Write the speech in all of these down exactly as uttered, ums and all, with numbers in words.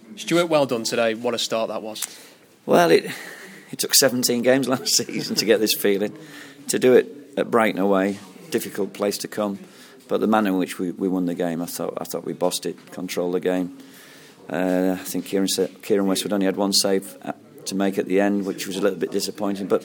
Stuart, well done today. What a start that was. Well, it it took seventeen games last season to get this feeling. To do it at Brighton away, difficult place to come. But the manner in which we, we won the game, I thought I thought we bossed it, controlled the game. Uh, I think Kieran, Kieran Westwood only had one save to make at the end, which was a little bit disappointing. But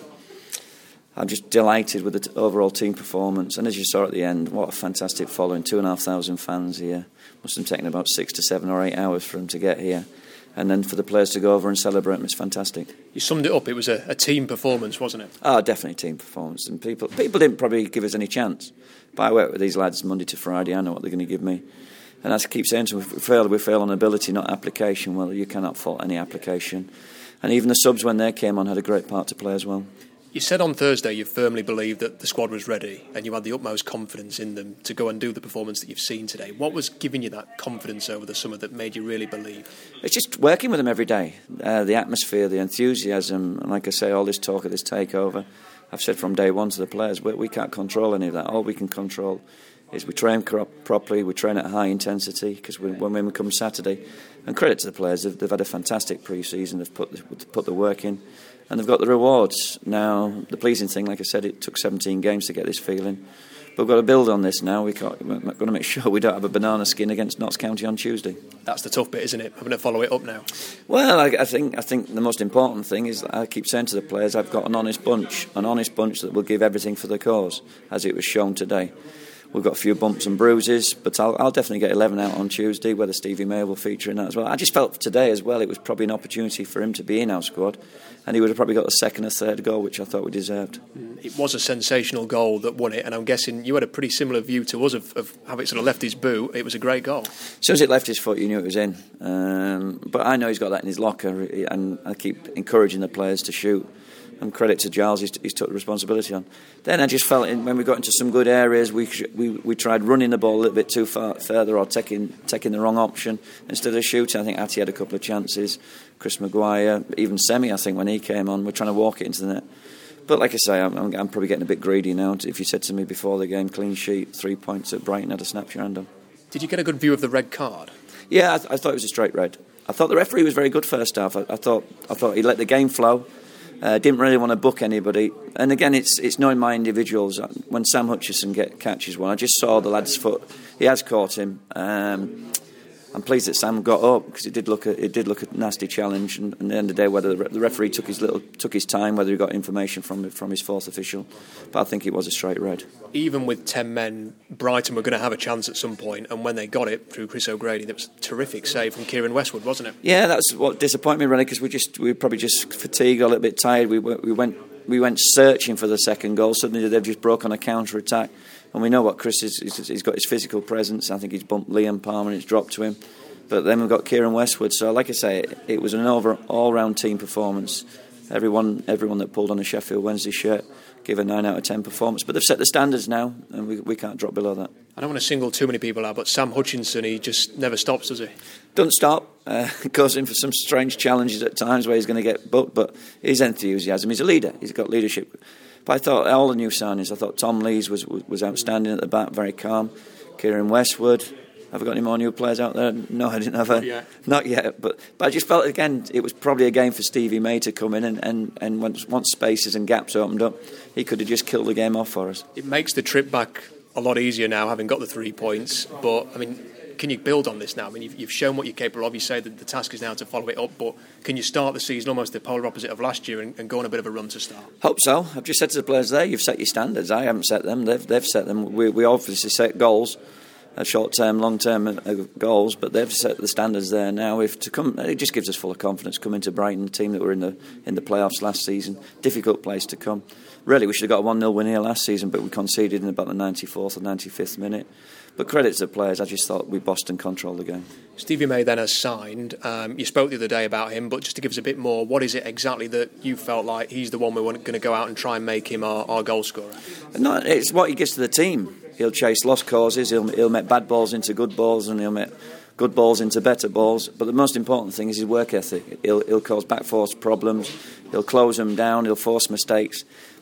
I'm just delighted with the t- overall team performance. And as you saw at the end, what a fantastic following. Two and a half thousand fans here. Must have taken about six to seven or eight hours for them to get here. And then for the players to go over and celebrate them, it's fantastic. You summed it up. It was a, a team performance, wasn't it? Oh, definitely team performance. And people people didn't probably give us any chance. But I work with these lads Monday to Friday. I know what they're going to give me. And as I keep saying to them, if we fail, we fail on ability, not application. Well, you cannot fault any application. And even the subs, when they came on, had a great part to play as well. You said on Thursday you firmly believed that the squad was ready and you had the utmost confidence in them to go and do the performance that you've seen today. What was giving you that confidence over the summer that made you really believe? It's just working with them every day. Uh, the atmosphere, the enthusiasm, and like I say, all this talk of this takeover. I've said from day one to the players, we, we can't control any of that. All we can control is we train cro- properly, we train at high intensity, because when, when we come Saturday, and credit to the players, they've, they've had a fantastic pre-season, they've put the, put the work in, and they've got the rewards. Now, the pleasing thing, like I said, it took seventeen games to get this feeling. But we've got to build on this now. We can't, we're going to make sure we don't have a banana skin against Notts County on Tuesday. That's the tough bit, isn't it? Having to follow it up now. Well, I, I think I think the most important thing is that I keep saying to the players, I've got an honest bunch, an honest bunch that will give everything for the cause, as it was shown today. We've got a few bumps and bruises, but I'll, I'll definitely get eleven out on Tuesday, whether Stevie May will feature in that as well. I just felt today as well it was probably an opportunity for him to be in our squad, and he would have probably got a second or third goal, which I thought we deserved. It was a sensational goal that won it, and I'm guessing you had a pretty similar view to us of, of how it sort of left his boot. It was a great goal. As soon as it left his foot, you knew it was in. Um, but I know he's got that in his locker, and I keep encouraging the players to shoot. And credit to Giles, he's, he's took the responsibility on. Then I just felt in, when we got into some good areas, we, we we tried running the ball a little bit too far further or taking taking the wrong option instead of shooting. I think Atty had a couple of chances. Chris Maguire, even Semi, I think when he came on, we're trying to walk it into the net. But like I say, I'm, I'm, I'm probably getting a bit greedy now. If you said to me before the game, clean sheet, three points at Brighton, I'd have snapped your hand on. Did you get a good view of the red card? Yeah, I, th- I thought it was a straight red. I thought the referee was very good first half. I, I thought I thought he let the game flow. Uh, didn't really want to book anybody, and again, it's it's knowing my individuals. When Sam Hutchison get catches one, I just saw the lad's foot. He has caught him. Um, I'm pleased that Sam got up because it did look a, it did look a nasty challenge. And, and at the end of the day, whether the, re- the referee took his little took his time, whether he got information from from his fourth official, but I think it was a straight red. Even with ten men, Brighton were going to have a chance at some point, and when they got it through Chris O'Grady, that was a terrific save from Kieran Westwood, wasn't it? Yeah, that's what disappointed me really, because we just we were probably just fatigued, a little bit tired. We we went we went searching for the second goal. Suddenly they've just broke on a counter attack. And we know what Chris is. He's got his physical presence. I think he's bumped Liam Palmer and it's dropped to him. But then we've got Kieran Westwood. So, like I say, it, it was an over, all-round team performance. Everyone everyone that pulled on a Sheffield Wednesday shirt gave a nine out of ten performance. But they've set the standards now, and we, we can't drop below that. I don't want to single too many people out, but Sam Hutchinson, he just never stops, does he? Doesn't stop. Uh, goes in for some strange challenges at times where he's going to get booked. But his enthusiasm, he's a leader. He's got leadership. But I thought all the new signings, I thought Tom Lees was was outstanding at the back, very calm. Kieran Westwood. Have I got any more new players out there? No, I didn't have a... Not yet. Not yet, but, but I just felt, again, it was probably a game for Stevie May to come in and, and, and once, once spaces and gaps opened up, he could have just killed the game off for us. It makes the trip back a lot easier now, having got the three points, but, I mean, can you build on this now? I mean, you've, you've shown what you're capable of. You say that the task is now to follow it up, but can you start the season almost the polar opposite of last year and, and go on a bit of a run to start? Hope so. I've just said to the players there, you've set your standards. I haven't set them. They've, they've set them. We, we obviously set goals. Short-term, long-term goals, but they've set the standards there now. If to come, it just gives us full of confidence coming to Brighton, the team that were in the in the playoffs last season. Difficult place to come. Really, we should have got a one nil win here last season, but we conceded in about the ninety-fourth or ninety-fifth minute. But credit to the players, I just thought we bossed and controlled the game. Stevie May then has signed. Um, you spoke the other day about him, but just to give us a bit more, what is it exactly that you felt like he's the one we're going to go out and try and make him our, our goal scorer? No, it's what he gives to the team. He'll chase lost causes, he'll, he'll make bad balls into good balls, and he'll make good balls into better balls. But the most important thing is his work ethic. He'll, he'll cause back force problems, he'll close them down, he'll force mistakes.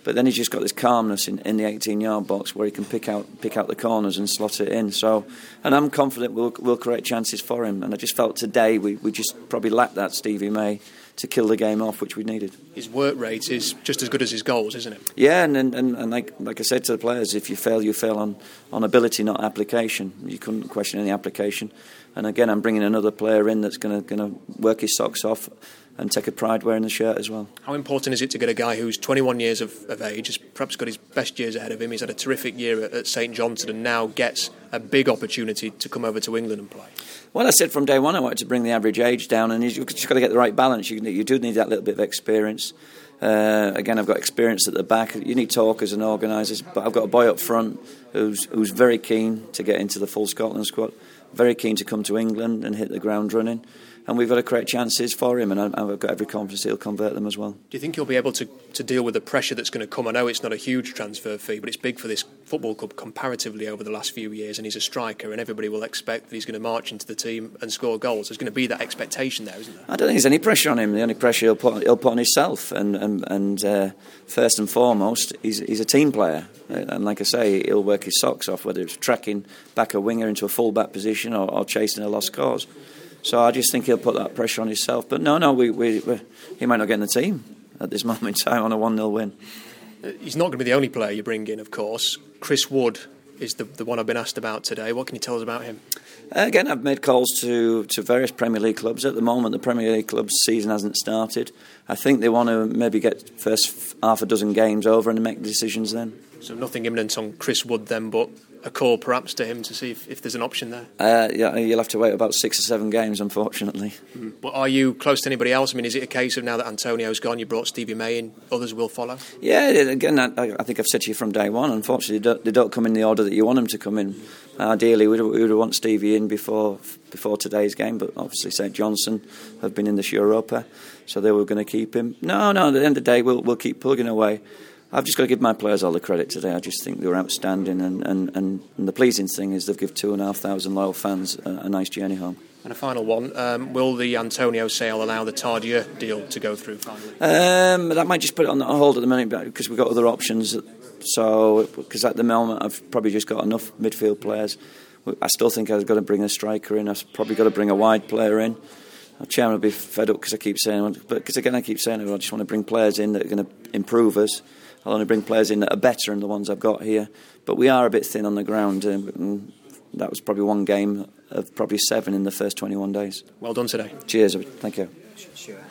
But then he's just got this calmness in, in the eighteen-yard box where he can pick out pick out the corners and slot it in. So, and I'm confident we'll we'll create chances for him. And I just felt today we, we just probably lacked that Stevie May to kill the game off, which we needed. His work rate is just as good as his goals, isn't it? Yeah, and and, and like like I said to the players, if you fail, you fail on, on ability, not application. You couldn't question any application. And again, I'm bringing another player in that's going to going to work his socks off and take a pride wearing the shirt as well. How important is it to get a guy who's twenty-one years of, of age, has perhaps got his best years ahead of him, he's had a terrific year at, at St Johnstone and now gets a big opportunity to come over to England and play? Well, I said from day one I wanted to bring the average age down, and you've just got to get the right balance. You, you do need that little bit of experience. Uh, again, I've got experience at the back. You need talkers and organisers, but I've got a boy up front who's who's very keen to get into the full Scotland squad, very keen to come to England and hit the ground running. And we've got to create chances for him, and I've got every confidence he'll convert them as well. Do you think he'll be able to, to deal with the pressure that's going to come? I know it's not a huge transfer fee, but it's big for this football club comparatively over the last few years, and he's a striker, and everybody will expect that he's going to march into the team and score goals. There's going to be that expectation there, isn't there? I don't think there's any pressure on him. The only pressure he'll put, he'll put on himself, and, and, and uh, first and foremost, he's, he's a team player. And like I say, he'll work his socks off, whether it's tracking back a winger into a full-back position or, or chasing a lost cause. So I just think he'll put that pressure on himself. But no, no, we, we, we, he might not get in the team at this moment in time on a one nil win. He's not going to be the only player you bring in, of course. Chris Wood is the, the one I've been asked about today. What can you tell us about him? Uh, again, I've made calls to, to various Premier League clubs. At the moment, the Premier League club's season hasn't started. I think they want to maybe get first half a dozen games over and make decisions then. So nothing imminent on Chris Wood then, but a call perhaps to him to see if, if there's an option there? Uh, yeah, you'll have to wait about six or seven games, unfortunately. Mm. But are you close to anybody else? I mean, is it a case of now that Antonio's gone, you brought Stevie May in, others will follow? Yeah, again, I, I think I've said to you from day one, unfortunately, they don't, they don't come in the order that you want them to come in. Ideally, we would, we would want Stevie in before before today's game, but obviously St Johnstone have been in this Europa, so they were going to keep him. No, no, at the end of the day, we'll, we'll keep plugging away. I've just got to give my players all the credit today. I just think they were outstanding, and, and, and, and the pleasing thing is they've given two and a half thousand loyal fans a, a nice journey home. And a final one, um, will the Antonio sale allow the Tardieu deal to go through finally? Um, that might just put it on hold at the minute because we've got other options. So, because at the moment I've probably just got enough midfield players. I still think I've got to bring a striker in. I've probably got to bring a wide player in. Our chairman will be fed up because I keep saying, but because again I keep saying I just want to bring players in that are going to improve us. I'll only bring players in that are better than the ones I've got here. But we are a bit thin on the ground. And that was probably one game of probably seven in the first twenty-one days. Well done today. Cheers. Thank you. Sure.